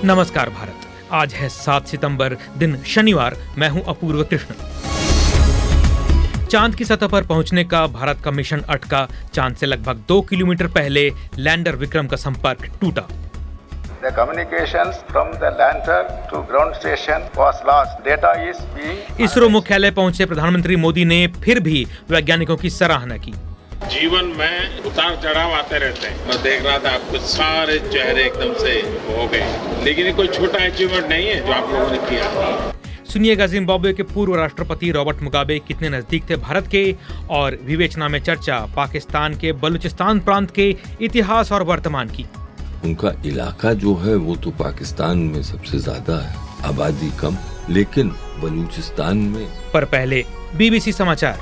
नमस्कार भारत। आज है 7 सितंबर, दिन शनिवार। मैं हूं अपूर्व कृष्ण। चांद की सतह पर पहुंचने का भारत का मिशन अटका। चांद से लगभग 2 किलोमीटर पहले लैंडर विक्रम का संपर्क टूटा। The communications from the lander to ground station was lost. Data is being ISRO मुख्यालय पहुंचे प्रधानमंत्री मोदी ने फिर भी वैज्ञानिकों की सराहना की। जीवन में उतार चढ़ाव आते रहते हैं। मैं देख रहा था आपके सारे चेहरे एकदम से हो गए, लेकिन ये कोई छोटा अचीवमेंट नहीं है जो आप लोगों ने किया। सुनिएगा जिम्बाब्वे के पूर्व राष्ट्रपति रॉबर्ट मुगाबे कितने नजदीक थे भारत के, और विवेचना में चर्चा पाकिस्तान के बलूचिस्तान प्रांत के इतिहास और वर्तमान की। उनका इलाका जो है वो तो पाकिस्तान में सबसे ज्यादा है, आबादी कम, लेकिन बलूचिस्तान में। पर पहले बीबीसी समाचार।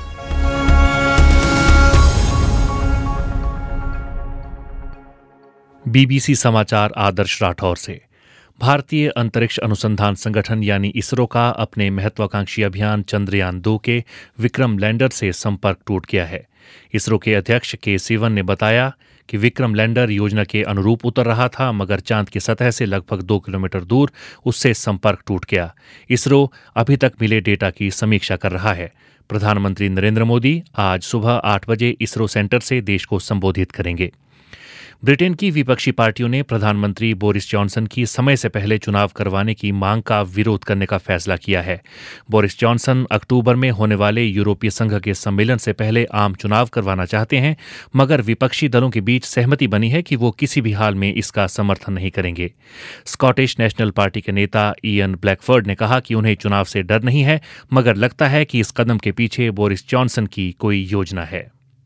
बीबीसी समाचार आदर्श राठौर से। भारतीय अंतरिक्ष अनुसंधान संगठन यानी इसरो का अपने महत्वाकांक्षी अभियान चंद्रयान 2 के विक्रम लैंडर से संपर्क टूट गया है। इसरो के अध्यक्ष के सिवन ने बताया कि विक्रम लैंडर योजना के अनुरूप उतर रहा था, मगर चांद की सतह से लगभग 2 किलोमीटर दूर उससे संपर्क टूट गया। इसरो अभी तक मिले डेटा की समीक्षा कर रहा है। प्रधानमंत्री नरेंद्र मोदी आज सुबह 8 बजे इसरो सेंटर से देश को संबोधित करेंगे। ब्रिटेन की विपक्षी पार्टियों ने प्रधानमंत्री बोरिस जॉनसन की समय से पहले चुनाव करवाने की मांग का विरोध करने का फैसला किया है। बोरिस जॉनसन अक्टूबर में होने वाले यूरोपीय संघ के सम्मेलन से पहले आम चुनाव करवाना चाहते हैं, मगर विपक्षी दलों के बीच सहमति बनी है कि वो किसी भी हाल में इसका समर्थन नहीं करेंगे। स्कॉटिश नेशनल पार्टी के नेता इयन ब्लैकफोर्ड ने कहा कि उन्हें चुनाव से डर नहीं है, मगर लगता है कि इस कदम के पीछे बोरिस जॉनसन की कोई योजना है।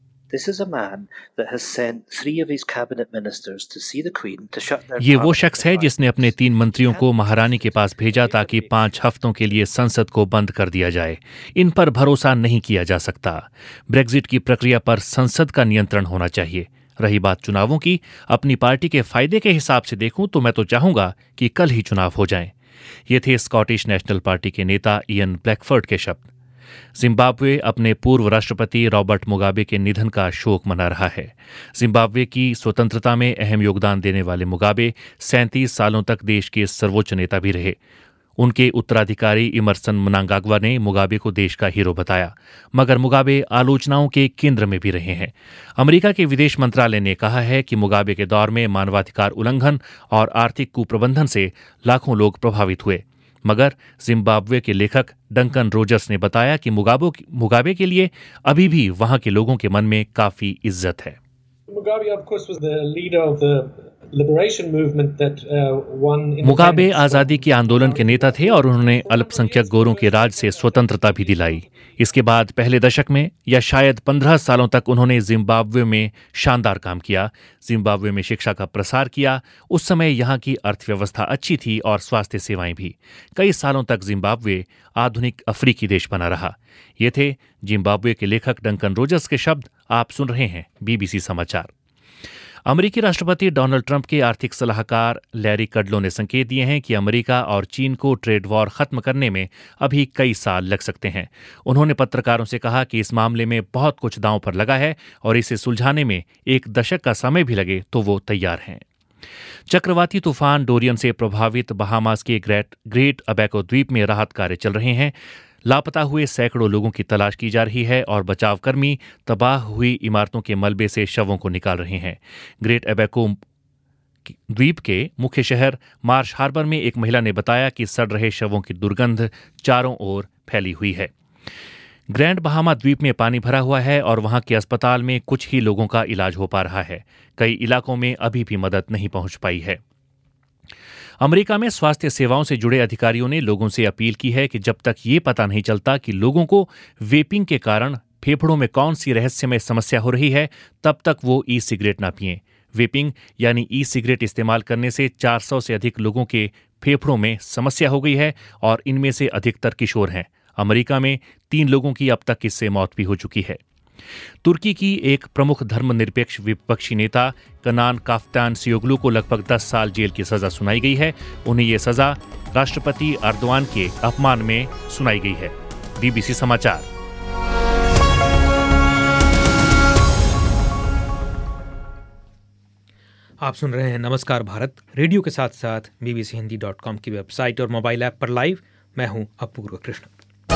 ये वो शख्स है जिसने अपने 3 मंत्रियों को महारानी के पास भेजा ताकि 5 हफ्तों के लिए संसद को बंद कर दिया जाए। इन पर भरोसा नहीं किया जा सकता। ब्रेक्जिट की प्रक्रिया पर संसद का नियंत्रण होना चाहिए। रही बात चुनावों की, अपनी पार्टी के फायदे के हिसाब से देखूं तो मैं तो चाहूंगा कि कल ही चुनाव हो जाएं। ये थे स्कॉटिश नेशनल पार्टी के नेता इयन ब्लैकफोर्ड के शब्द। जिम्बाब्वे अपने पूर्व राष्ट्रपति रॉबर्ट मुगाबे के निधन का शोक मना रहा है। जिम्बाब्वे की स्वतंत्रता में अहम योगदान देने वाले मुगाबे 37 सालों तक देश के सर्वोच्च नेता भी रहे। उनके उत्तराधिकारी इमरसन मनांगाग्वा ने मुगाबे को देश का हीरो बताया, मगर मुगाबे आलोचनाओं के केंद्र में भी रहे हैं। अमेरिका के विदेश मंत्रालय ने कहा है कि मुगाबे के दौर में मानवाधिकार उल्लंघन और आर्थिक कुप्रबंधन से लाखों लोग प्रभावित हुए। मगर जिम्बाब्वे के लेखक डंकन रोजर्स ने बताया कि मुगाबे के लिए अभी भी वहां के लोगों के मन में काफी इज्जत है। मुगाबे आजादी के आंदोलन के नेता थे और उन्होंने अल्पसंख्यक गोरों के राज से स्वतंत्रता भी दिलाई। इसके बाद पहले दशक में या शायद 15 सालों तक उन्होंने जिम्बाब्वे में शानदार काम किया। जिम्बाब्वे में शिक्षा का प्रसार किया। उस समय यहाँ की अर्थव्यवस्था अच्छी थी और स्वास्थ्य सेवाएं भी। कई सालों तक जिम्बाब्वे आधुनिक अफ्रीकी देश बना रहा। ये थे जिम्बाब्वे के लेखक डंकन रोजर्स के शब्द। आप सुन रहे हैं बीबीसी समाचार। अमेरिकी राष्ट्रपति डोनाल्ड ट्रंप के आर्थिक सलाहकार लैरी कडलो ने संकेत दिए हैं कि अमेरिका और चीन को ट्रेड वॉर खत्म करने में अभी कई साल लग सकते हैं। उन्होंने पत्रकारों से कहा कि इस मामले में बहुत कुछ दांव पर लगा है और इसे सुलझाने में 1 दशक का समय भी लगे तो वो तैयार हैं। चक्रवाती तूफान डोरियन से प्रभावित बहामास के ग्रेट अबैको द्वीप में राहत कार्य चल रहे हैं। लापता हुए सैकड़ों लोगों की तलाश की जा रही है और बचावकर्मी तबाह हुई इमारतों के मलबे से शवों को निकाल रहे हैं। ग्रेट अबैको द्वीप के मुख्य शहर मार्श हार्बर में एक महिला ने बताया कि सड़ रहे शवों की दुर्गंध चारों ओर फैली हुई है। ग्रैंड बहामा द्वीप में पानी भरा हुआ है और वहां के अस्पताल में कुछ ही लोगों का इलाज हो पा रहा है। कई इलाकों में अभी भी मदद नहीं पहुंच पाई है। अमेरिका में स्वास्थ्य सेवाओं से जुड़े अधिकारियों ने लोगों से अपील की है कि जब तक ये पता नहीं चलता कि लोगों को वेपिंग के कारण फेफड़ों में कौन सी रहस्यमय समस्या हो रही है, तब तक वो ई सिगरेट ना पिएं। वेपिंग यानी ई सिगरेट इस्तेमाल करने से 400 से अधिक लोगों के फेफड़ों में समस्या हो गई है और इनमें से अधिकतर किशोर हैं। अमेरिका में 3 लोगों की अब तक इससे मौत भी हो चुकी है। तुर्की की एक प्रमुख धर्मनिरपेक्ष विपक्षी नेता कनान काफ्तानसियोग्लू को लगभग 10 साल जेल की सजा सुनाई गई है। उन्हें ये सजा राष्ट्रपति अर्दोआन के अपमान में सुनाई गई है। बीबीसी समाचार। आप सुन रहे हैं नमस्कार भारत रेडियो के साथ साथ bbchindi.com की वेबसाइट और मोबाइल ऐप पर लाइव। मैं हूं अपूर्व कृष्ण।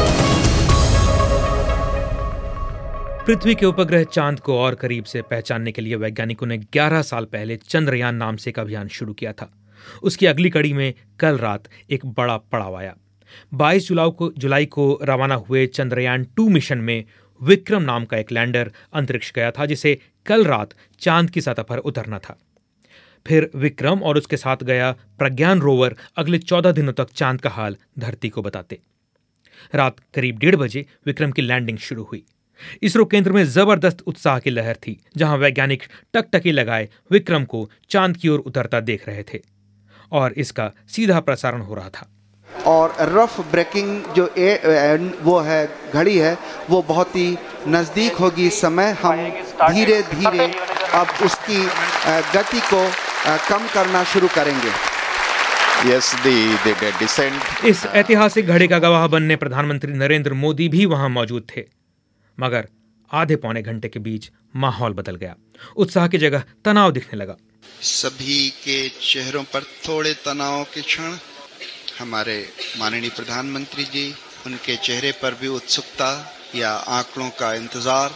पृथ्वी के उपग्रह चांद को और करीब से पहचानने के लिए वैज्ञानिकों ने 11 साल पहले चंद्रयान नाम से एक अभियान शुरू किया था। उसकी अगली कड़ी में कल रात एक बड़ा पड़ाव आया। 22 जुलाई को रवाना हुए चंद्रयान 2 मिशन में विक्रम नाम का एक लैंडर अंतरिक्ष गया था, जिसे कल रात चांद की सतह पर उतरना था। फिर विक्रम और उसके साथ गया प्रज्ञान रोवर अगले 14 दिनों तक चांद का हाल धरती को बताते। रात करीब 1:30 बजे विक्रम की लैंडिंग शुरू हुई। इसरो केंद्र में जबरदस्त उत्साह की लहर थी, जहां वैज्ञानिक टकटकी लगाए विक्रम को चांद की ओर उतरता देख रहे थे और इसका सीधा प्रसारण हो रहा था। और रफ ब्रेकिंग जो वो है घड़ी है वो बहुत ही नज़दीक होगी। इस समय हम धीरे धीरे अब उसकी गति को कम करना शुरू करेंगे। Yes, the descent. इस ऐतिहासिक घड़ी का गवाह बनने प्रधानमंत्री नरेंद्र मोदी भी वहां मौजूद थे, मगर आधे पौने घंटे के बीच माहौल बदल गया। उत्साह की जगह तनाव दिखने लगा। सभी के चेहरों पर थोड़े तनाव के क्षण। हमारे माननीय प्रधानमंत्री जी, उनके चेहरे पर भी उत्सुकता या आंकड़ों का इंतजार।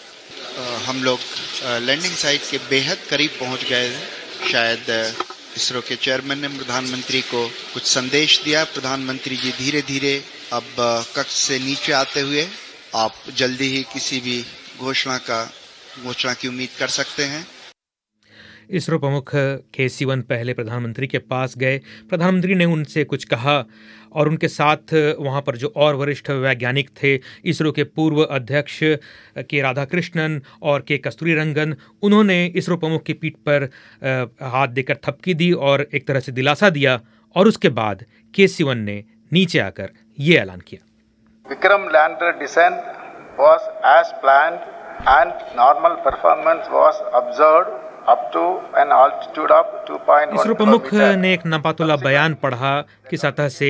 हम लोग लैंडिंग साइट के बेहद करीब पहुंच गए। शायद इसरो के चेयरमैन ने प्रधानमंत्री को कुछ संदेश दिया। प्रधानमंत्री जी धीरे धीरे अब कक्ष से नीचे आते हुए आप जल्दी ही किसी भी घोषणा की उम्मीद कर सकते हैं। इसरो प्रमुख के सिवन पहले प्रधानमंत्री के पास गए। प्रधानमंत्री ने उनसे कुछ कहा और उनके साथ वहां पर जो और वरिष्ठ वैज्ञानिक थे, इसरो के पूर्व अध्यक्ष के राधाकृष्णन और के कस्तूरीरंगन, उन्होंने इसरो प्रमुख की पीठ पर हाथ देकर थपकी दी और एक तरह से दिलासा दिया। और उसके बाद के सिवन ने नीचे आकर ये ऐलान किया। Vikram lander descent was as planned and normal performance was observed up to an altitude of 2.1 ISRO प्रमुख ने एक नापातुला बयान पढ़ा कि सतह से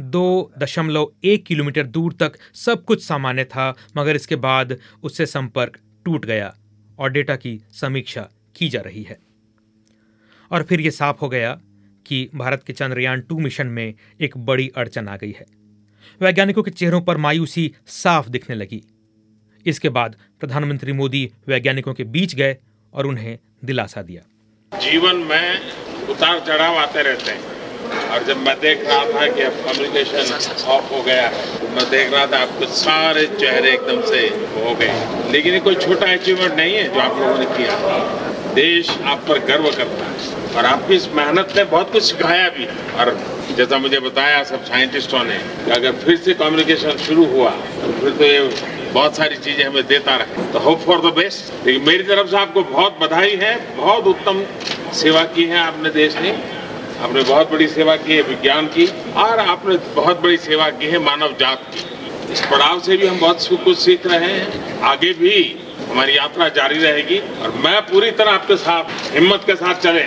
2.1 किलोमीटर दूर तक सब कुछ सामान्य था, मगर इसके बाद उससे संपर्क टूट गया और डेटा की समीक्षा की जा रही है। और फिर यह साफ हो गया कि भारत के चंद्रयान 2 मिशन में एक बड़ी अड़चन आ गई है। वैज्ञानिकों के चेहरों पर मायूसी साफ दिखने लगी। इसके बाद प्रधानमंत्री मोदी वैज्ञानिकों के बीच गए और उन्हें दिलासा दिया। जीवन में उतार चढ़ाव आते रहते हैं और जब मैं देख रहा था कि अब कम्युनिकेशन ऑफ हो गया है तो मैं देख रहा था आपके सारे चेहरे एकदम से हो गए। लेकिन ये कोई छोटा अचीवमेंट नहीं है जो आप लोगों ने किया। देश आप पर गर्व करता है और आपकी इस मेहनत ने बहुत कुछ सिखाया भी। और जैसा मुझे बताया सब साइंटिस्टों ने कि अगर फिर से कम्युनिकेशन शुरू हुआ तो फिर तो ये बहुत सारी चीजें हमें देता रहे। तो होप फॉर द बेस्ट। लेकिन मेरी तरफ से आपको बहुत बधाई है। बहुत उत्तम सेवा की है आपने देश ने। आपने बहुत बड़ी सेवा की है विज्ञान की और आपने बहुत बड़ी सेवा की है मानव जात की। इस पड़ाव से भी हम बहुत कुछ सीख रहे हैं। आगे भी हमारी यात्रा जारी रहेगी और मैं पूरी तरह आपके साथ हिम्मत के साथ चले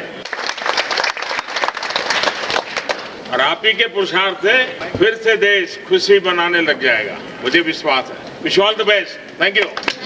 और आप ही के पुरुषार्थ से फिर से देश खुशी बनाने लग जाएगा, मुझे विश्वास है। Wish all the best. Thank you.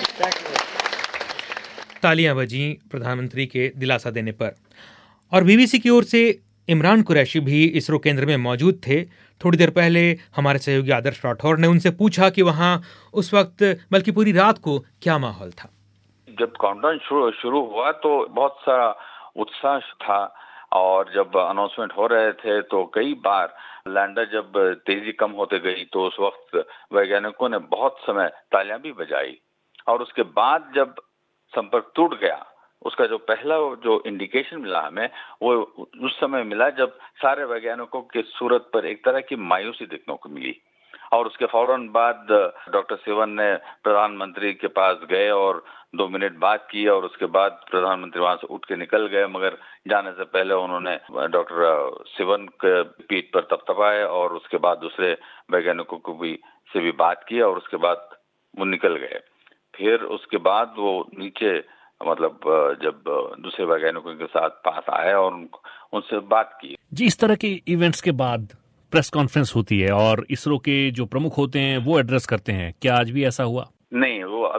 तालियां बजी प्रधानमंत्री के दिलासा देने पर। और बीबीसी की ओर से इमरान कुरैशी भी इसरो केंद्र में मौजूद थे। थोड़ी देर पहले हमारे सहयोगी आदर्श राठौर ने उनसे पूछा कि वहां उस वक्त बल्कि पूरी रात को क्या माहौल था। जब काउंटडाउन शुरू हुआ तो बहुत सारा उत्साह था और जब अनाउंसमेंट हो रहे थे तो कई बार लैंडर जब तेजी कम होते गई तो उस वक्त वैज्ञानिकों ने बहुत समय तालियां भी बजाई। और उसके बाद जब संपर्क टूट गया, उसका जो पहला जो इंडिकेशन मिला हमें वो उस समय मिला जब सारे वैज्ञानिकों के सूरत पर एक तरह की मायूसी देखने को मिली। और उसके फौरन बाद डॉक्टर सिवन ने प्रधानमंत्री के पास गए और 2 मिनट बात की और उसके बाद प्रधानमंत्री वहां से उठ के निकल गए। मगर जाने से पहले उन्होंने डॉक्टर सिवन के पीठ पर थपथपाए और उसके बाद दूसरे वैज्ञानिकों को से भी बात की और उसके बाद वो निकल गए। फिर उसके बाद वो नीचे जब दूसरे वैज्ञानिकों के साथ पास आए और उनसे बात की। जी, इस तरह के इवेंट्स के बाद प्रेस कॉन्फ्रेंस होती है और इसरो के जो प्रमुख होते हैं वो एड्रेस करते हैं। क्या आज भी ऐसा हुआ? नहीं, वो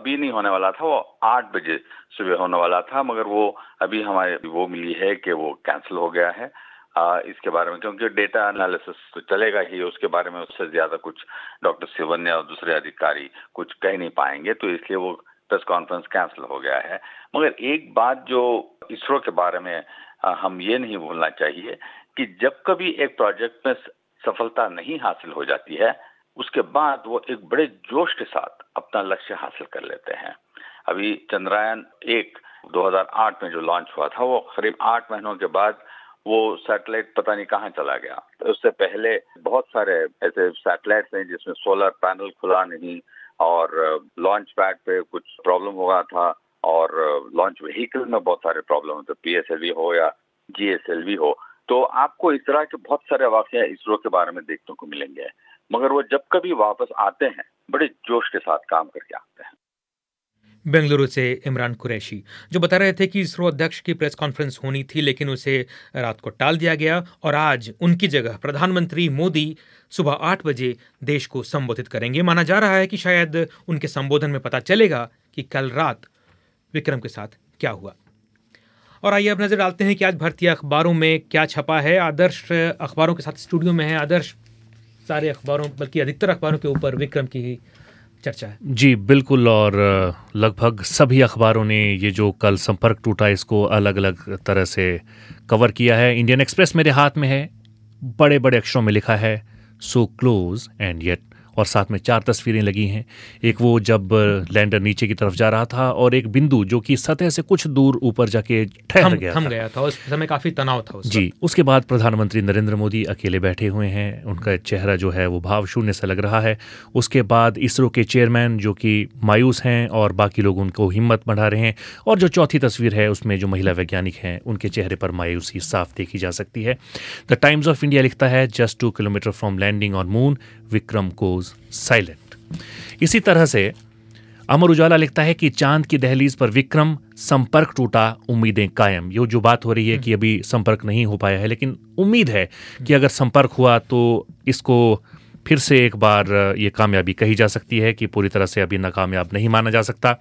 अभी नहीं होने वाला था, वो 8 बजे सुबह होने वाला था, मगर वो अभी हमारे वो मिली है कि वो कैंसिल हो गया है। इसके बारे में क्योंकि डेटा एनालिसिस तो चलेगा ही, उसके बारे में उससे ज्यादा कुछ डॉक्टर सिवन और दूसरे अधिकारी कुछ कह नहीं पाएंगे, तो इसलिए वो प्रेस कॉन्फ्रेंस कैंसिल हो गया है। मगर एक बात जो इसरो के बारे में हम ये नहीं भूलना चाहिए कि जब कभी एक प्रोजेक्ट में सफलता नहीं हासिल हो जाती है, उसके बाद वो एक बड़े जोश के साथ अपना लक्ष्य हासिल कर लेते हैं। अभी चंद्रयान 1 2008 में जो लॉन्च हुआ था, वो करीब 8 महीनों के बाद वो सैटेलाइट पता नहीं कहाँ चला गया। उससे पहले बहुत सारे ऐसे सैटेलाइट्स हैं जिसमें सोलर पैनल खुला नहीं, और लॉन्च पैड पे कुछ प्रॉब्लम हो गया था, और लॉन्च व्हीकल में बहुत सारे प्रॉब्लम होते, PSLV हो या GSLV हो। तो आपको इस तरह के बहुत सारे वाकया इसरो के बारे में देखने को मिलेंगे, मगर वो जब कभी वापस आते हैं बड़े जोश के साथ काम करके आते हैं। बेंगलुरु से इमरान कुरैशी जो बता रहे थे कि इसरो अध्यक्ष की प्रेस कॉन्फ्रेंस होनी थी, लेकिन उसे रात को टाल दिया गया और आज उनकी जगह प्रधानमंत्री मोदी सुबह 8 बजे देश को संबोधित करेंगे। माना जा रहा है कि शायद उनके संबोधन में पता चलेगा कि कल रात विक्रम के साथ क्या हुआ। और आइए अब नजर डालते हैं कि आज भारतीय अखबारों में क्या छपा है। आदर्श अखबारों के साथ स्टूडियो में है। आदर्श, सारे अखबारों बल्कि अधिकतर अखबारों के ऊपर विक्रम की ही चर्चा है। जी बिल्कुल, और लगभग सभी अखबारों ने ये जो कल संपर्क टूटा इसको अलग अलग तरह से कवर किया है। इंडियन एक्सप्रेस मेरे हाथ में है, बड़े बड़े अक्षरों में लिखा है सो क्लोज एंड येट, और साथ में 4 तस्वीरें लगी हैं। एक वो जब लैंडर नीचे की तरफ जा रहा था, और एक बिंदु जो कि सतह से कुछ दूर ऊपर जाके ठहर गया था। उस समय काफी तनाव था जी। उसके बाद प्रधानमंत्री नरेंद्र मोदी अकेले बैठे हुए हैं, उनका चेहरा जो है वो भाव शून्य सा लग रहा है। उसके बाद इसरो के चेयरमैन जो कि मायूस हैं और बाकी लोग उनको हिम्मत बढ़ा रहे हैं, और जो चौथी तस्वीर है उसमें जो महिला वैज्ञानिक हैं उनके चेहरे पर मायूसी साफ देखी जा सकती है। द टाइम्स ऑफ इंडिया लिखता है just 2 kilometre from landing on moon, Vikram goes silent. इसी तरह से अमर उजाला लिखता है कि चांद की दहलीज पर विक्रम, संपर्क टूटा, उम्मीदें कायम। ये जो बात हो रही है कि अभी संपर्क नहीं हो पाया है, लेकिन उम्मीद है कि अगर संपर्क हुआ तो इसको फिर से एक बार ये कामयाबी कही जा सकती है कि पूरी तरह से अभी नाकामयाब नहीं माना जा सकता।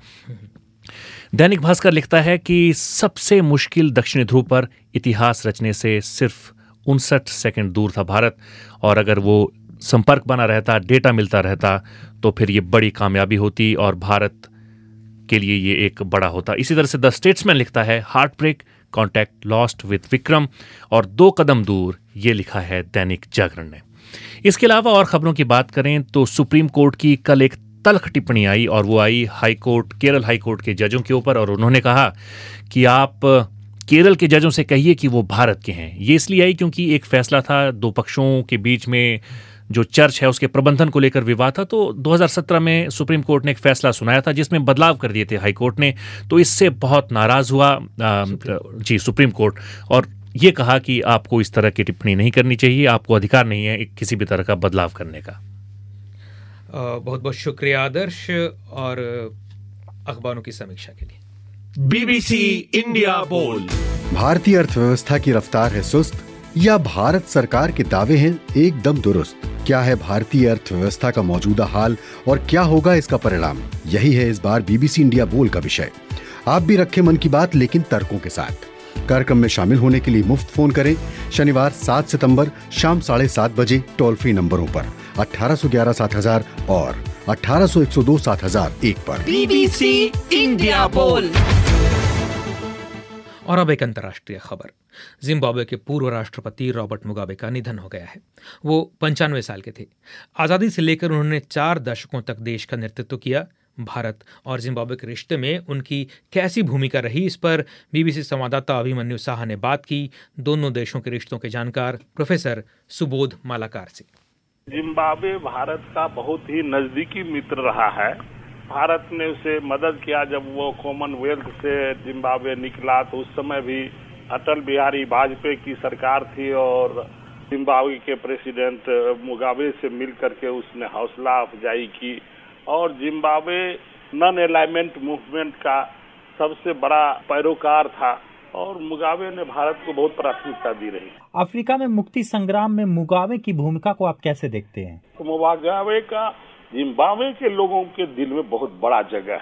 दैनिक भास्कर लिखता है कि सबसे मुश्किल दक्षिणी ध्रुव पर इतिहास रचने से सिर्फ 59 सेकंड दूर था भारत, और अगर वो संपर्क बना रहता, डेटा मिलता रहता, तो फिर ये बड़ी कामयाबी होती और भारत के लिए ये एक बड़ा होता। इसी तरह से द स्टेट्समैन लिखता है heart break, contact lost with Vikram, और 2 कदम दूर, ये लिखा है दैनिक जागरण ने। इसके अलावा और खबरों की बात करें तो सुप्रीम कोर्ट की कल एक तल्ख टिप्पणी आई, और वो आई high court, Kerala high court के जजों के ऊपर, और उन्होंने कहा कि आप केरल के जजों से कहिए कि वो भारत के हैं। ये इसलिए आई क्योंकि एक फैसला था, 2 पक्षों के बीच में जो चर्च है उसके प्रबंधन को लेकर विवाद था, तो 2017 में सुप्रीम कोर्ट ने एक फैसला सुनाया था जिसमें बदलाव कर दिए थे हाई कोर्ट ने, तो इससे बहुत नाराज हुआ सुप्रीम कोर्ट, और ये कहा कि आपको इस तरह की टिप्पणी नहीं करनी चाहिए, आपको अधिकार नहीं है किसी भी तरह का बदलाव करने का। बहुत बहुत शुक्रिया आदर्श, और अखबारों की समीक्षा के लिए। BBC इंडिया बोल। भारतीय अर्थव्यवस्था की रफ्तार है सुस्त या भारत सरकार के दावे हैं एकदम दुरुस्त? क्या है भारतीय अर्थव्यवस्था का मौजूदा हाल और क्या होगा इसका परिणाम? यही है इस बार BBC इंडिया बोल का विषय। आप भी रखें मन की बात, लेकिन तर्कों के साथ। कार्यक्रम में शामिल होने के लिए मुफ्त फोन करें शनिवार 7 सितंबर शाम 7:30 बजे टोल फ्री नंबरों पर 1811 7000 और 1800 102 7001 पर। BBC इंडिया बोल। और अब एक अंतर्राष्ट्रीय खबर। जिम्बाब्वे के पूर्व राष्ट्रपति रॉबर्ट मुगाबे का निधन हो गया है। वो 95 साल के थे। आज़ादी से लेकर उन्होंने 4 दशकों तक देश का नेतृत्व किया। भारत और जिम्बाब्वे के रिश्ते में उनकी कैसी भूमिका रही, इस पर BBC संवाददाता अभिमन्यु साहा ने बात की दोनों देशों के रिश्तों के जानकार प्रोफेसर सुबोध मालाकार से। जिम्बाब्वे भारत का बहुत ही नजदीकी मित्र रहा है। भारत ने उसे मदद किया जब वो कॉमनवेल्थ से जिम्बाब्वे निकला, तो उस समय भी अटल बिहारी वाजपेयी की सरकार थी और जिम्बाब्वे के प्रेसिडेंट मुगाबे से मिल करके उसने हौसला अफजाई की, और जिम्बाब्वे नॉन अलाइनमेंट मूवमेंट का सबसे बड़ा पैरोकार था, और मुगाबे ने भारत को बहुत प्राथमिकता दी रही। अफ्रीका में मुक्ति संग्राम में मुगाबे की भूमिका को आप कैसे देखते हैं? मुगाबे का जिम्बाब्वे के लोगों के दिल में बहुत बड़ा जगह है।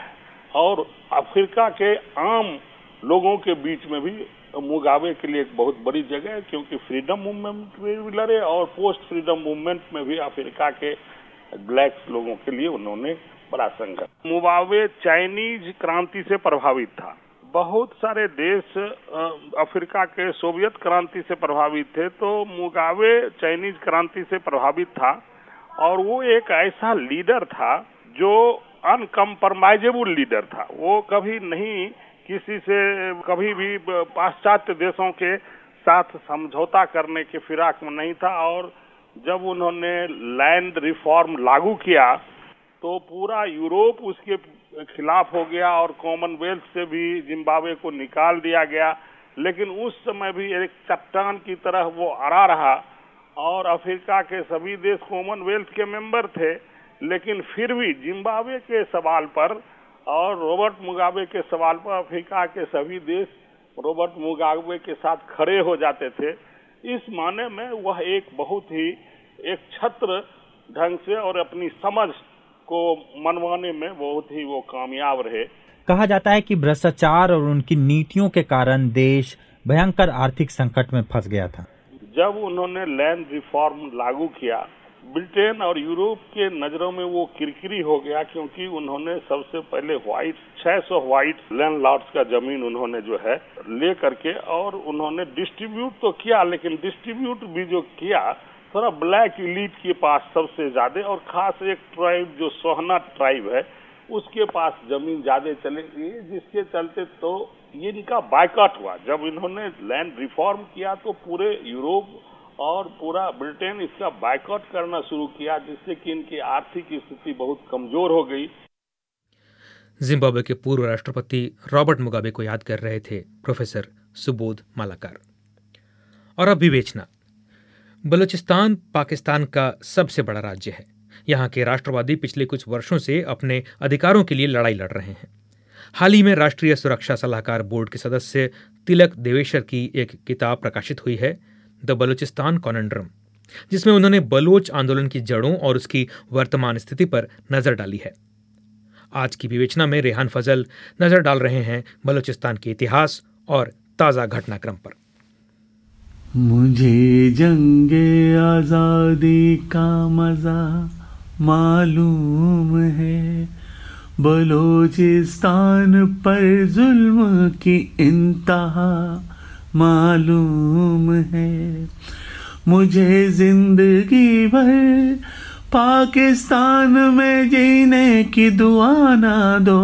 और अफ्रीका के आम लोगों के बीच में भी मुगाबे के लिए एक बहुत बड़ी जगह है, क्योंकि फ्रीडम मूवमेंट में भी लड़े और पोस्ट फ्रीडम मूवमेंट में भी अफ्रीका के ब्लैक्स लोगों के लिए उन्होंने बड़ा संघर्ष। मुगाबे चाइनीज क्रांति से प्रभावित था। बहुत सारे देश अफ्रीका के सोवियत क्रांति से प्रभावित थे, तो मुगाबे चाइनीज क्रांति से प्रभावित था और वो एक ऐसा लीडर था जो अनकम्प्रोमाइजेबल लीडर था। वो कभी नहीं किसी से कभी भी पाश्चात्य देशों के साथ समझौता करने के फिराक में नहीं था, और जब उन्होंने लैंड रिफॉर्म लागू किया तो पूरा यूरोप उसके खिलाफ हो गया और कॉमनवेल्थ से भी जिम्बाब्वे को निकाल दिया गया। लेकिन उस समय भी एक चट्टान की तरह वो अड़ा रहा और अफ्रीका के सभी देश कॉमनवेल्थ के मेंबर थे, लेकिन फिर भी जिम्बाब्वे के सवाल पर और रॉबर्ट मुगाबे के सवाल पर अफ्रीका के सभी देश रॉबर्ट मुगाबे के साथ खड़े हो जाते थे। इस माने में वह एक बहुत ही एक छत्र ढंग से और अपनी समझ को मनवाने में बहुत ही वो कामयाब रहे। कहा जाता है कि भ्रष्टाचार और उनकी नीतियों के कारण देश भयंकर आर्थिक संकट में फंस गया था। जब उन्होंने लैंड रिफॉर्म लागू किया, ब्रिटेन और यूरोप के नजरों में वो किरकिरी हो गया, क्योंकि उन्होंने सबसे पहले 600 व्हाइट लैंडलॉर्ड्स का जमीन उन्होंने जो है ले करके और उन्होंने डिस्ट्रीब्यूट तो किया, लेकिन डिस्ट्रीब्यूट भी जो किया थोड़ा ब्लैक एलीट के पास सबसे ज्यादा, और खास एक ट्राइब जो सोहना ट्राइब है उसके पास जमीन ज्यादा चली गई, जिसके चलते तो ये इनका बायकॉट हुआ। जब इन्होंने लैंड रिफॉर्म किया तो पूरे यूरोप और पूरा ब्रिटेन इसका बायकॉट करना शुरू किया, जिससे कि इनकी आर्थिक स्थिति बहुत कमजोर हो गई। जिम्बाब्वे के पूर्व राष्ट्रपति रॉबर्ट मुगाबे को याद कर रहे थे प्रोफेसर सुबोध मालाकार। और अब विवेचना। बलूचिस्तान पाकिस्तान का सबसे बड़ा राज्य है। यहाँ के राष्ट्रवादी पिछले कुछ वर्षों से अपने अधिकारों के लिए लड़ाई लड़ रहे हैं। हाल ही में राष्ट्रीय सुरक्षा सलाहकार बोर्ड के सदस्य तिलक देवेशर की एक किताब प्रकाशित हुई है, द बलूचिस्तान कॉनंड्रम, जिसमें उन्होंने बलोच आंदोलन की जड़ों और उसकी वर्तमान स्थिति पर नजर डाली है। आज की विवेचना में रेहान फजल नजर डाल रहे हैं बलूचिस्तान के इतिहास और ताजा घटनाक्रम पर। मुझे जंगे आजादी का मजा मालूम है, बलूचिस्तान पर जुल्म की इंतहा मालूम है। मुझे जिंदगी भर पाकिस्तान में जीने की दुआ ना दो,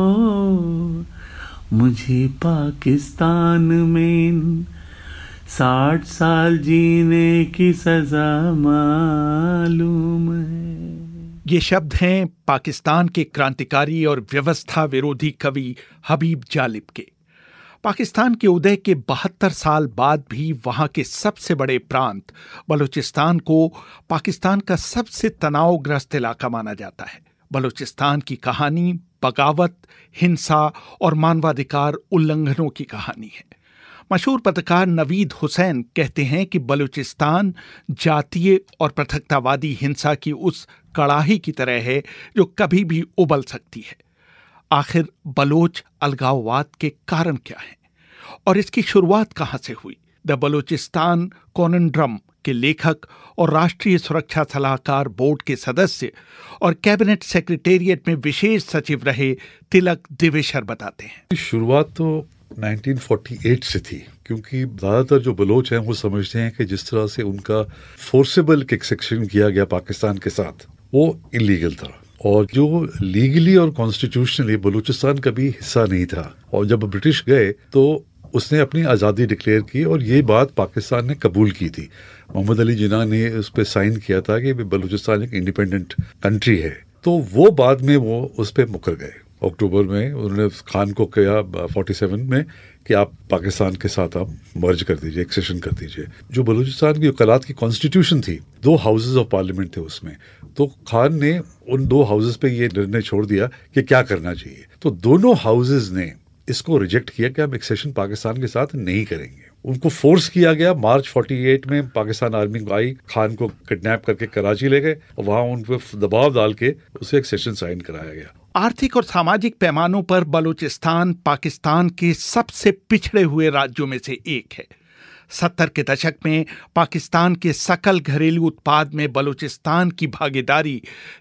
मुझे पाकिस्तान में 60 साल जीने की सजा मालूम है। ये शब्द हैं पाकिस्तान के क्रांतिकारी और व्यवस्था विरोधी कवि हबीब जालिब के। पाकिस्तान के उदय के 72 साल बाद भी वहां के सबसे बड़े प्रांत बलूचिस्तान को पाकिस्तान का सबसे तनावग्रस्त इलाका माना जाता है। बलूचिस्तान की कहानी बगावत, हिंसा और मानवाधिकार उल्लंघनों की कहानी है। मशहूर पत्रकार नवीद हुसैन कहते हैं कि बलूचिस्तान जातीय और पृथकतावादी हिंसा की उस कड़ाही की तरह है जो कभी भी उबल सकती है। आखिर बलोच अलगाववाद के कारण क्या हैं और इसकी शुरुआत कहां से हुई? द बलूचिस्तान कॉनंड्रम के लेखक और राष्ट्रीय सुरक्षा सलाहकार बोर्ड के सदस्य और कैबिनेट सेक्रेटेरिएट में विशेष सचिव रहे तिलक देवेशर बताते हैं। शुरुआत तो 1948 से थी, क्योंकि ज़्यादातर जो बलोच हैं वो समझते हैं कि जिस तरह से उनका फोर्सेबल किक्सेक्शन किया गया पाकिस्तान के साथ वो इलीगल था, और जो लीगली और कॉन्स्टिट्यूशनली बलूचिस्तान का भी हिस्सा नहीं था। और जब ब्रिटिश गए तो उसने अपनी आज़ादी डिक्लेयर की और ये बात पाकिस्तान ने कबूल की थी। मोहम्मद अली जिन्ना ने उस पर साइन किया था कि बलूचिस्तान एक इंडिपेंडेंट कंट्री है। तो वो बाद में वो उस पर मुकर गए। अक्टूबर में उन्होंने खान को कहा 47 में कि आप पाकिस्तान के साथ आप मर्ज कर दीजिए, एक्सेशन कर दीजिए। जो बलूचिस्तान की वकालत की कॉन्स्टिट्यूशन थी, 2 हाउसेज ऑफ पार्लियामेंट थे उसमें, तो खान ने उन 2 हाउसेज पे ये निर्णय छोड़ दिया कि क्या करना चाहिए। तो दोनों हाउसेज ने इसको रिजेक्ट किया कि हम एक्सेशन पाकिस्तान के साथ नहीं करेंगे। उनको फोर्स किया गया। मार्च 48 में पाकिस्तान आर्मी आई, खान को किडनैप करके कराची ले गए और वहां उन पर दबाव डाल के उसे एक्सेशन साइन कराया गया। आर्थिक और सामाजिक पैमानों पर बलूचिस्तान पाकिस्तान के सबसे पिछड़े हुए राज्यों में से एक है। 70 के दशक में पाकिस्तान के सकल घरेलू उत्पाद में बलूचिस्तान की भागीदारी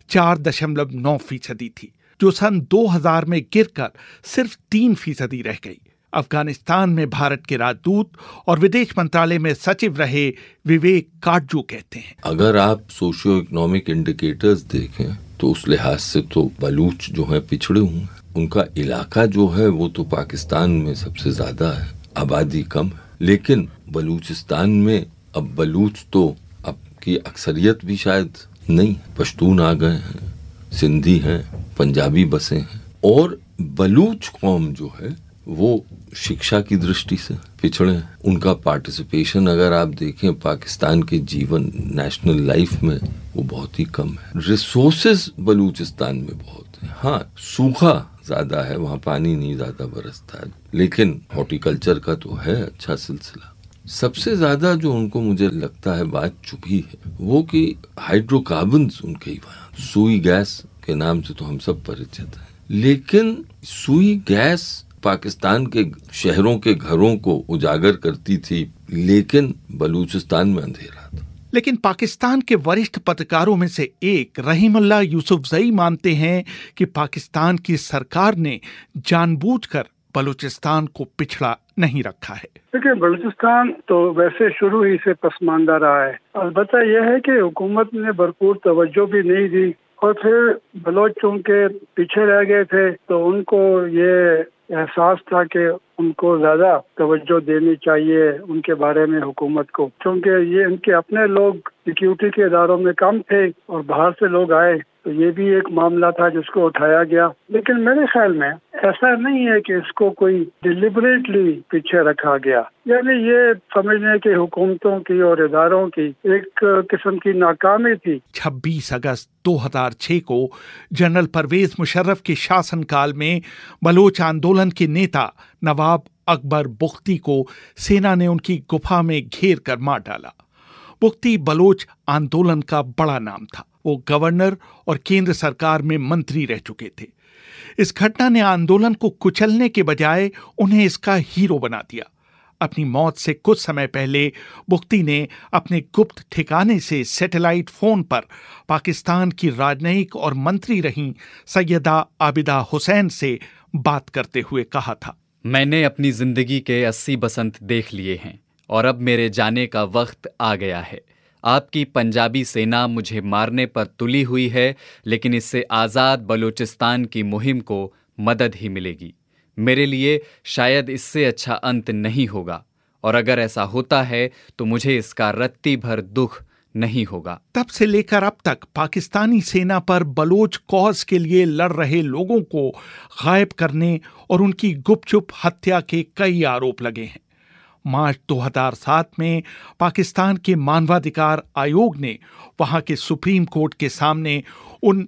4.9% थी, जो सन 2000 में गिरकर सिर्फ 3% रह गई। अफगानिस्तान में भारत के राजदूत और विदेश मंत्रालय में सचिव रहे विवेक काटजू कहते हैं, अगर आप सोशियो इकोनॉमिक इंडिकेटर्स देखें तो उस लिहाज से तो बलूच जो है पिछड़े हुए हैं। उनका इलाका जो है वो तो पाकिस्तान में सबसे ज्यादा है, आबादी कम है, लेकिन बलूचिस्तान में अब बलूच तो अब की अक्सरियत भी शायद नहीं, पश्तून आ गए हैं, सिंधी हैं, पंजाबी बसे हैं। और बलूच कौम जो है वो शिक्षा की दृष्टि से पिछड़े हैं। उनका पार्टिसिपेशन अगर आप देखें पाकिस्तान के जीवन नेशनल लाइफ में वो बहुत ही कम है। रिसोर्सेज बलूचिस्तान में बहुत है, हाँ सूखा ज्यादा है, वहाँ पानी नहीं ज्यादा बरसता है, लेकिन हॉर्टिकल्चर का तो है अच्छा सिलसिला। सबसे ज्यादा जो उनको मुझे लगता है बात चुभी है वो कि हाइड्रोकार्बन्स उनके ही वहाँ, सुई गैस के नाम से तो हम सब परिचित हैं, लेकिन सुई गैस पाकिस्तान के शहरों के घरों को उजागर करती थी, लेकिन बलूचिस्तान में अंधेरा था। लेकिन पाकिस्तान के वरिष्ठ पत्रकारों में से एक रहीमुल्लाह यूसुफजई मानते हैं कि पाकिस्तान की सरकार ने जानबूझकर बलूचिस्तान को पिछड़ा नहीं रखा है। देखिए, बलूचिस्तान तो वैसे शुरू ही से पसमानदा रहा है। अलबत्ता यह है कि हुकूमत ने भरपूर तवज्जो भी नहीं दी और फिर बलोच चूंकि पीछे रह गए थे तो उनको ये एहसास था कि उनको ज्यादा तवज्जो देनी चाहिए उनके बारे में हुकूमत को, क्योंकि ये इनके अपने लोग सिक्योरिटी के इदारों में कम थे और बाहर से लोग आए, तो ये भी एक मामला था जिसको उठाया गया। लेकिन मेरे ख्याल में ऐसा नहीं है कि इसको कोई डिलिबरेटली पीछे रखा गया, यानी ये समझने की हुकूमतों की और इदारों की एक किस्म की नाकामी थी। 26 अगस्त 2006 को जनरल परवेज मुशर्रफ के शासनकाल में बलोच आंदोलन के नेता नवाब अकबर बुख्ती को सेना ने उनकी गुफा में घेर कर मार डाला। बुख्ती बलोच आंदोलन का बड़ा नाम था, वो गवर्नर और केंद्र सरकार में मंत्री रह चुके थे। इस घटना ने आंदोलन को कुचलने के बजाय उन्हें इसका हीरो बना दिया। अपनी मौत से कुछ समय पहले बुख्ती ने अपने गुप्त ठिकाने से सैटेलाइट फोन पर पाकिस्तान की राजनयिक और मंत्री रहीं सैयदा आबिदा हुसैन से बात करते हुए कहा था, मैंने अपनी जिंदगी के 80 बसंत देख लिए हैं और अब मेरे जाने का वक्त आ गया है। आपकी पंजाबी सेना मुझे मारने पर तुली हुई है, लेकिन इससे आज़ाद बलूचिस्तान की मुहिम को मदद ही मिलेगी। मेरे लिए शायद इससे अच्छा अंत नहीं होगा, और अगर ऐसा होता है तो मुझे इसका रत्ती भर दुख नहीं होगा। तब से लेकर अब तक पाकिस्तानी सेना पर बलोच कॉज के लिए लड़ रहे लोगों को गायब करने और उनकी गुपचुप हत्या के कई आरोप लगे हैं। मार्च 2007 में पाकिस्तान के मानवाधिकार आयोग ने वहां के सुप्रीम कोर्ट के सामने उन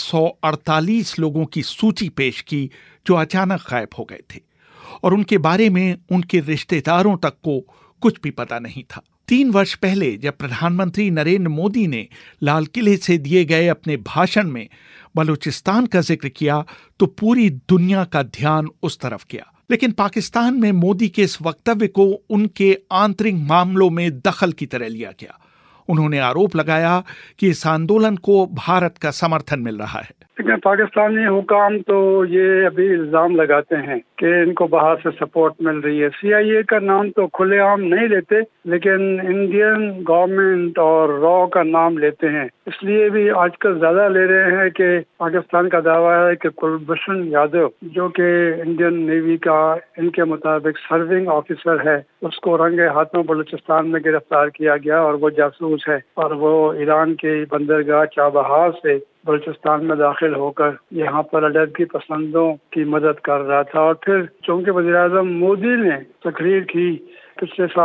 148 लोगों की सूची पेश की जो अचानक गायब हो गए थे और उनके बारे में उनके रिश्तेदारों तक को कुछ भी पता नहीं था। 3 वर्ष पहले जब प्रधानमंत्री नरेंद्र मोदी ने लाल किले से दिए गए अपने भाषण में बलूचिस्तान का जिक्र किया तो पूरी दुनिया का ध्यान उस तरफ गया। लेकिन पाकिस्तान में मोदी के इस वक्तव्य को उनके आंतरिक मामलों में दखल की तरह लिया गया। उन्होंने आरोप लगाया कि इस आंदोलन को भारत का समर्थन मिल रहा है। लेकिन पाकिस्तानी हुकाम तो ये अभी इल्जाम लगाते हैं कि इनको बाहर से सपोर्ट मिल रही है। CIA का नाम तो खुलेआम नहीं लेते, लेकिन इंडियन गवर्नमेंट और रॉ का नाम लेते हैं। इसलिए भी आजकल ज्यादा ले रहे हैं कि पाकिस्तान का दावा है कि कुलभूषण यादव, जो कि इंडियन नेवी का इनके मुताबिक सर्विंग ऑफिसर है, उसको रंगे हाथों बलूचिस्तान में गिरफ्तार किया गया और वो जासूस है और वो ईरान के बंदरगाह चाबहार से बलूचिस्तान में दाखिल होकर यहाँ पर अलहदगी पसंदों की मदद कर रहा था। और फिर चूंकि वज़ीर-ए-आज़म मोदी ने तकरीर की पिछले साल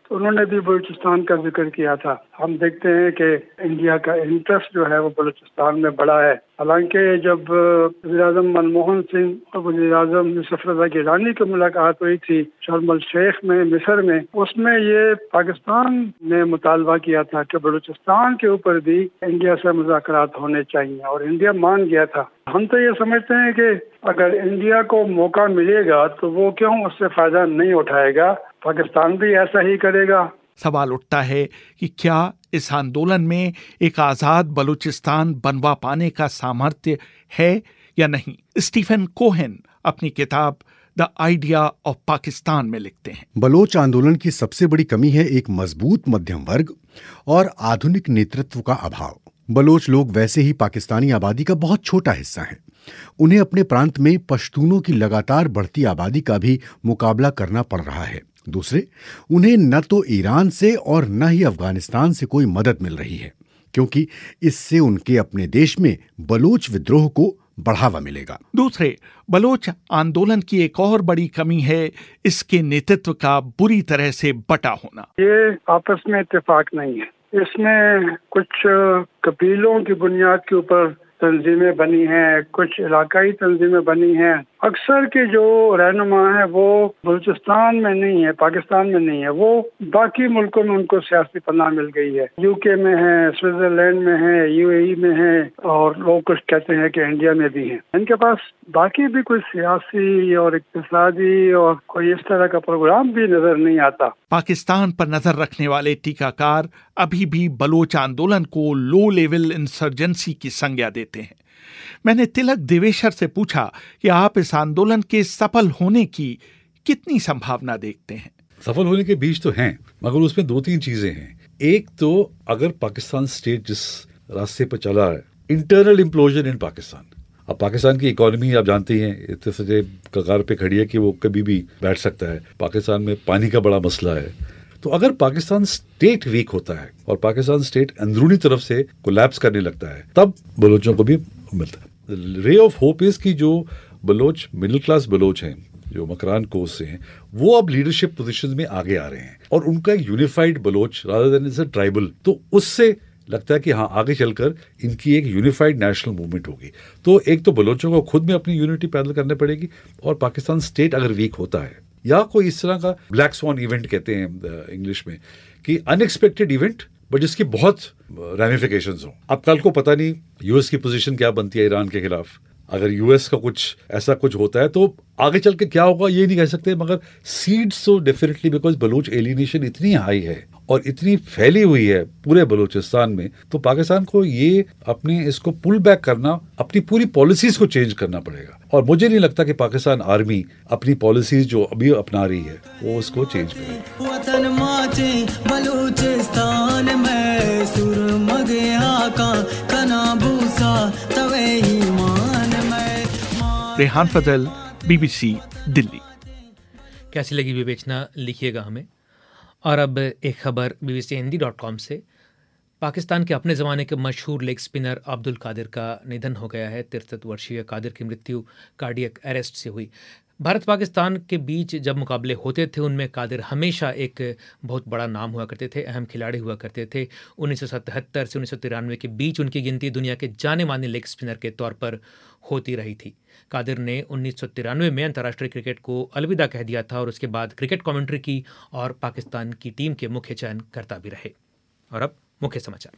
तो उन्होंने भी बलूचिस्तान का जिक्र किया था। हम देखते हैं कि इंडिया का इंटरेस्ट जो है वो बलूचिस्तान में बड़ा है। हालांकि जब वज़ीर-ए-आज़म मनमोहन सिंह और वज़ीर-ए-आज़म सरफराज गिलानी की मुलाकात हुई थी शर्म अल शेख में मिस्र में, उसमें ये पाकिस्तान ने मुतालबा किया था कि बलूचिस्तान के ऊपर भी इंडिया से मुज़ाकरात होने चाहिए और इंडिया मान गया था। हम तो ये समझते हैं कि अगर इंडिया को मौका मिलेगा तो वो क्यों उससे फायदा नहीं उठाएगा, पाकिस्तान भी ऐसा ही करेगा। सवाल उठता है कि क्या इस आंदोलन में एक आजाद बलूचिस्तान बनवा पाने का सामर्थ्य है या नहीं। स्टीफन कोहेन अपनी किताब द आइडिया ऑफ पाकिस्तान में लिखते हैं, बलोच आंदोलन की सबसे बड़ी कमी है एक मजबूत मध्यम वर्ग और आधुनिक नेतृत्व का अभाव। बलोच लोग वैसे ही पाकिस्तानी आबादी का बहुत छोटा हिस्सा हैं। उन्हें अपने प्रांत में पश्तूनों की लगातार बढ़ती आबादी का भी मुकाबला करना पड़ रहा है। दूसरे, उन्हें न तो ईरान से और न ही अफगानिस्तान से कोई मदद मिल रही है, क्योंकि इससे उनके अपने देश में बलोच विद्रोह को बढ़ावा मिलेगा। दूसरे, बलोच आंदोलन की एक और बड़ी कमी है इसके नेतृत्व का बुरी तरह से बटा होना। ये आपस में इत्तेफाक नहीं है। इसमें कुछ कबीलों की बुनियाद के ऊपर तंजीमें बनी हैं, कुछ इलाकाई तंजीमें बनी हैं। अक्सर के जो रहनुमा है वो बलूचिस्तान में नहीं है, पाकिस्तान में नहीं है, वो बाकी मुल्कों में उनको सियासी पनाह मिल गई है। यूके में है, स्विट्जरलैंड में है, यूएई में है और लोग कुछ कहते हैं कि इंडिया में भी है। इनके पास बाकी भी कोई सियासी और इक्तिसादी और कोई इस तरह का प्रोग्राम भी नजर नहीं आता। पाकिस्तान पर नजर रखने वाले टीकाकार अभी भी बलोच आंदोलन को लो लेवल इंसर्जेंसी की संज्ञा देते हैं। मैंने तिलक देवेशर से पूछा कि आप इस आंदोलन के सफल होने की कितनी संभावना देखते हैं। सफल होने के बीच तो हैं, मगर उसमें दो तीन चीजें हैं। एक तो अगर पाकिस्तान स्टेट जिस रास्ते पर चला है, इंटरनल इम्प्लोजन इन पाकिस्तान। अब पाकिस्तान की इकोनॉमी आप जानते हैं इतने सजे कगार पे खड़ी है कि वो कभी भी बैठ सकता है। पाकिस्तान में पानी का बड़ा मसला है। तो अगर पाकिस्तान स्टेट वीक होता है और पाकिस्तान स्टेट अंदरूनी तरफ से कोलैप्स करने लगता है, तब बलोचों को भी मिलता है। रे ऑफ होप इज कि जो बलोच मिडिल क्लास बलोच हैं, जो मकरान कोस्ट से हैं, वो अब लीडरशिप पोजीशंस में आगे आ रहे हैं और उनका एक unified Baloch rather than is a tribal, तो उससे लगता है कि हाँ आगे चलकर इनकी एक यूनिफाइड नेशनल मूवमेंट होगी। तो एक तो बलोचों को खुद में अपनी यूनिटी पैदल करनी पड़ेगी, और पाकिस्तान स्टेट अगर वीक होता है या कोई इस तरह का ब्लैक स्वॉन इवेंट कहते हैं इंग्लिश में, कि अनएक्सपेक्टेड इवेंट बट जिसकी बहुत रैमिफिकेशंस हो। अब कल को पता नहीं यूएस की पोजीशन क्या बनती है ईरान के खिलाफ। अगर यूएस का कुछ ऐसा कुछ होता है तो आगे चल के क्या होगा ये नहीं कह सकते, मगर सीड्स तो डेफिनेटली, बिकॉज बलूच एलिनेशन इतनी हाई है और इतनी फैली हुई है पूरे बलूचिस्तान में, तो पाकिस्तान को ये अपने इसको पुल बैक करना, अपनी पूरी पॉलिसीज को चेंज करना पड़ेगा। और मुझे नहीं लगता कि पाकिस्तान आर्मी अपनी पॉलिसीज जो अभी अपना रही है वो उसको चेंज करेगी। रेहान फजल, BBC दिल्ली। कैसी लगी विवेचना लिखिएगा हमें। और अब एक खबर bbchindi.com से। पाकिस्तान के अपने ज़माने के मशहूर लेग स्पिनर अब्दुल कादिर का निधन हो गया है। 63 वर्षीय कादिर की मृत्यु कार्डियक अरेस्ट से हुई। भारत पाकिस्तान के बीच जब मुकाबले होते थे उनमें कादिर हमेशा एक बहुत बड़ा नाम हुआ करते थे, अहम खिलाड़ी हुआ करते थे। 1977 से 1993 के बीच उनकी गिनती दुनिया के जाने माने लेग स्पिनर के तौर पर होती रही थी। कादिर ने 1993 में अंतर्राष्ट्रीय क्रिकेट को अलविदा कह दिया था और उसके बाद क्रिकेट कमेंट्री की और पाकिस्तान की टीम के मुख्य चयन करता भी रहे। और अब मुख्य समाचार।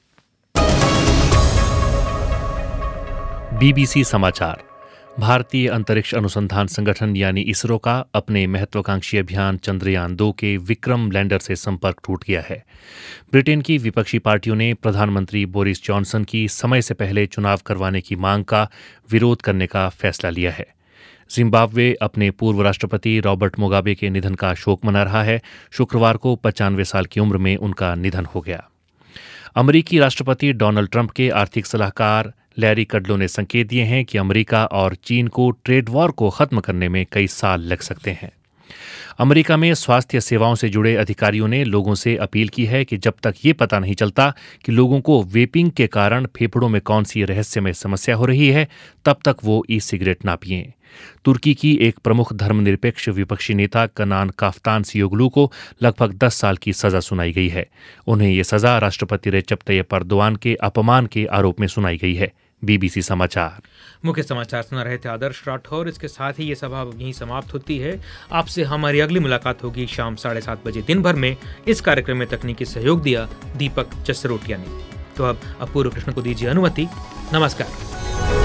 BBC समाचार। भारतीय अंतरिक्ष अनुसंधान संगठन यानी इसरो का अपने महत्वाकांक्षी अभियान चंद्रयान 2 के विक्रम लैंडर से संपर्क टूट गया है। ब्रिटेन की विपक्षी पार्टियों ने प्रधानमंत्री बोरिस जॉनसन की समय से पहले चुनाव करवाने की मांग का विरोध करने का फैसला लिया है। जिम्बाब्वे अपने पूर्व राष्ट्रपति रॉबर्ट मुगाबे के निधन का शोक मना रहा है। शुक्रवार को 95 साल की उम्र में उनका निधन हो गया। अमेरिकी राष्ट्रपति डोनाल्ड ट्रंप के आर्थिक सलाहकार लैरी कडलो ने संकेत दिए हैं कि अमेरिका और चीन को ट्रेड वॉर को खत्म करने में कई साल लग सकते हैं। अमेरिका में स्वास्थ्य सेवाओं से जुड़े अधिकारियों ने लोगों से अपील की है कि जब तक ये पता नहीं चलता कि लोगों को वेपिंग के कारण फेफड़ों में कौन सी रहस्यमय समस्या हो रही है, तब तक वो ई सिगरेट ना पिएं। तुर्की की एक प्रमुख धर्मनिरपेक्ष विपक्षी नेता कनान काफ्तानसियोगलू को लगभग 10 साल की सजा सुनाई गई है। उन्हें ये सजा राष्ट्रपति रेचप तैयप एर्दोआन के अपमान के आरोप में सुनाई गई है। BBC समाचार। मुख्य समाचार सुना रहे थे आदर्श राठौर। इसके साथ ही ये सभा यहीं समाप्त होती है। आपसे हमारी अगली मुलाकात होगी शाम 7:30 बजे दिन भर में। इस कार्यक्रम में तकनीकी सहयोग दिया दीपक जसरोटिया ने। तो अब अपूर्व कृष्ण को दीजिए अनुमति। नमस्कार।